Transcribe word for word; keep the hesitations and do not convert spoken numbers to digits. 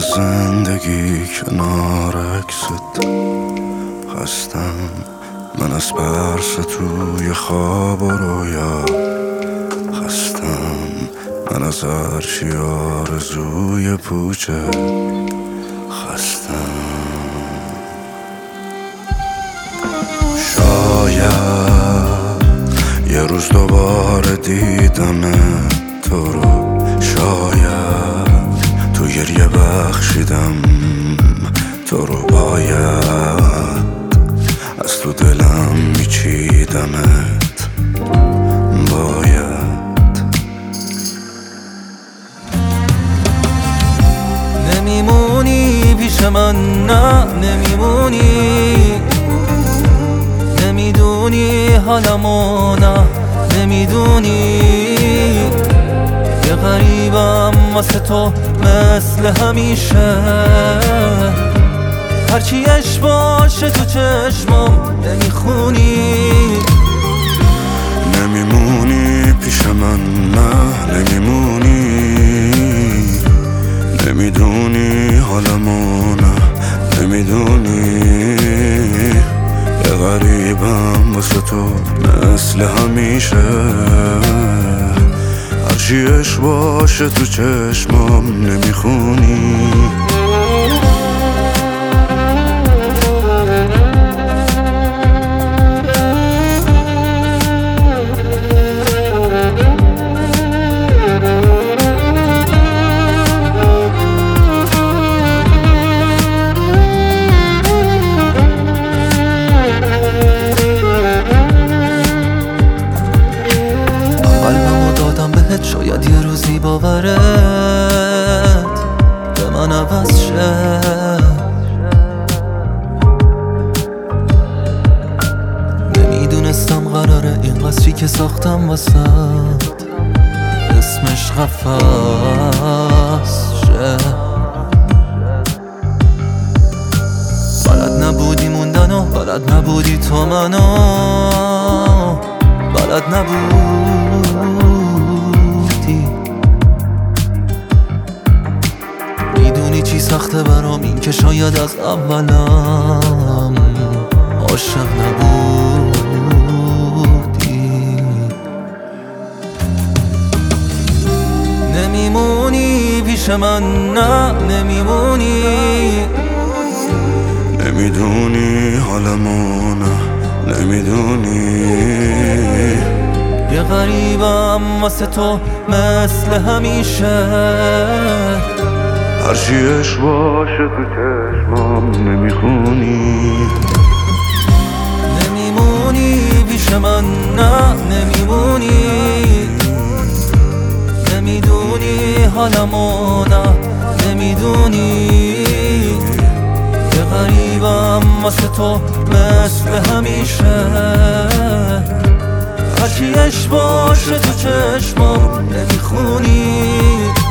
زندگی کنار عکست خستم من از پرس توی خواب و رویا خستم من از هرچی آرزوی پوچه خستم شاید یه روز دوباره دیدم تو رو شاید تو گریه بخشیدم تو رو باید از تو دلم میچیدمت باید نمیمونی پیش من نه نمیمونی نمیدونی حالمو نه نمیدونی یه غریبم واسه تو مثل همیشه هرچی اش باشه تو چشمم نمیخونی نمیمونی پیش من نه نمیمونی نمیدونی حالمو نه نمیدونی یه غریبم واسه تو مثل همیشه هرچی اش باشه تو چشمم نمیخونی شاید یه روزی باورت به من عوض شه نمیدونستم قراره این قصری که ساختم واسه اسمش قفس شه بلد نبودی موندن و بلد نبودی تو منو بلد نبود میدونی چی سخته برام این که شاید از اولم عاشق نبودی نمیمونی پیش من نه نمیمونی نمیدونی حالمو نه نمیدونی یه غریبم واسه تو مثل همیشه هرچی اش باشه تو چشمم نمیخونی نمیمونی پیش من نه نمیمونی نمیدونی حالمو نه نمیدونی یه غریبم واسه تو مثل همیشه هرچی اش باشه تو چشمم نمیخونی